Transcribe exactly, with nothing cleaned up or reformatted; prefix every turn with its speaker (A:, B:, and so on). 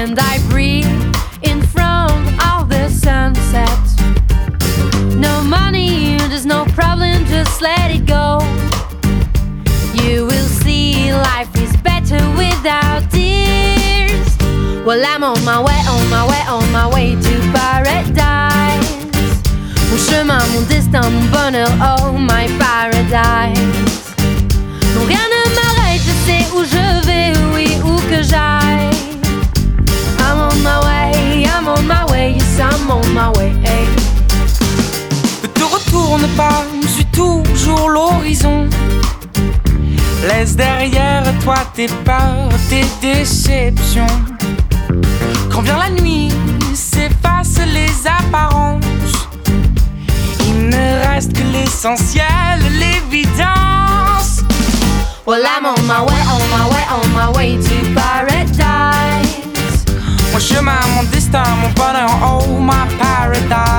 A: and I breathe in front of the sunset. No money, there's no problem, just let it go. You will see life is better without tears. Well, I'm on my way, on my way, on my way to paradise. Mon chemin, mon destin, mon bonheur, oh my paradise. Non, rien ne m'arrête, je sais où je vais, oui, où que j'aille. I'm on my way, I'm on my way, yes, I'm on my way, hey.
B: Ne te retourne pas, suis toujours l'horizon. Laisse derrière toi tes peurs, tes déceptions. Quand vient la nuit, s'effacent les apparences. Il ne reste que l'essentiel, l'évidence.
A: Well, I'm on my way, on my way, on my way to paradise.
B: Mon chemin, mon destin, mon bonheur, oh my paradise.